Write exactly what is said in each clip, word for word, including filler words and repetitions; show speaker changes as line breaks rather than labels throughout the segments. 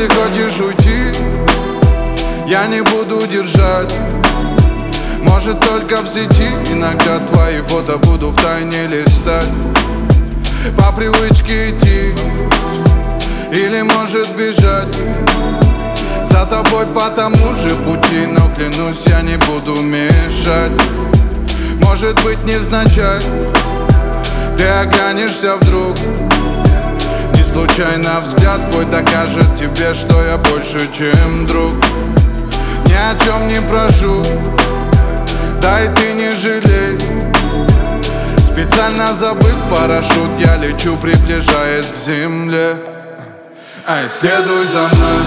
Если хочешь уйти, я не буду держать. Может, только в сети иногда твои фото буду втайне листать. По привычке идти или может бежать за тобой по тому же пути, но клянусь, я не буду мешать. Может быть, невзначай ты оглянешься вдруг, не случайно взгляд твой докажет тебе, что я больше, чем друг. Ни о чем не прошу, дай ты не жалей. Специально забыв парашют, я лечу, приближаясь к земле. Ай, следуй за мной,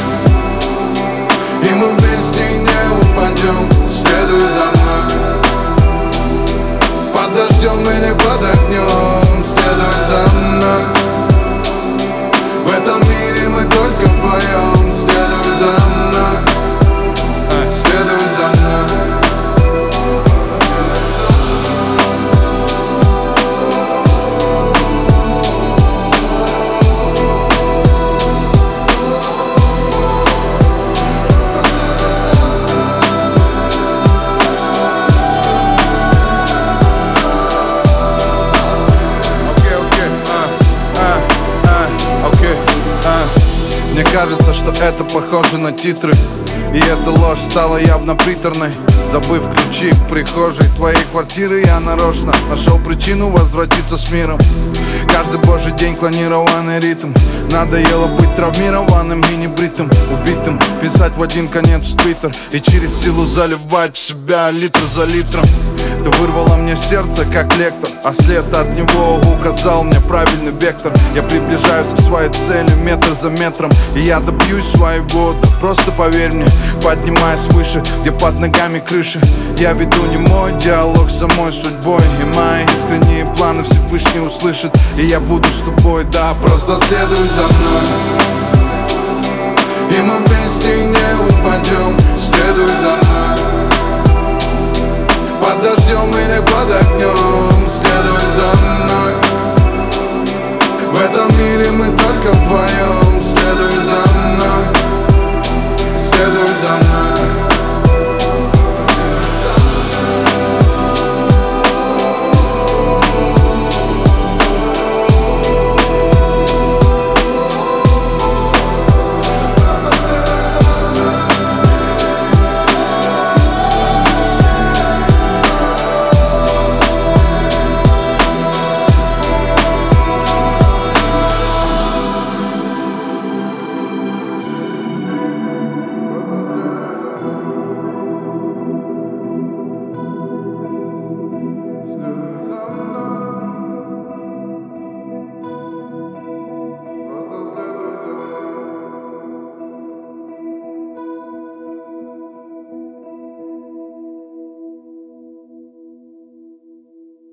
и мы вместе не упадем. Следуй за мной, под дождем или под огнем. Следуй за мной, в этом мире мы только вдвоем. Следуй за мной, ай, следуй за мной. Мне кажется, что это похоже на титры, и эта ложь стала явно приторной. Забыв ключи в прихожей твоей квартиры, я нарочно нашел причину возвратиться с миром. Каждый божий день клонированный ритм. Надоело быть травмированным и небритым, убитым. Писать в один конец в твиттер и через силу заливать в себя литр за литром. Ты вырвала мне сердце, как лектор, а след от него указал мне правильный вектор. Я приближаюсь к своей цели метр за метром, и я добьюсь своего, да просто поверь мне. Поднимаясь выше, где под ногами крыша, я веду не мой диалог с самой судьбой, и мои искренние планы Всевышний услышит. И я буду с тобой, да, просто следуй за мной, и мы вместе не упадем. Следуй за мной, под дождем или под огнем.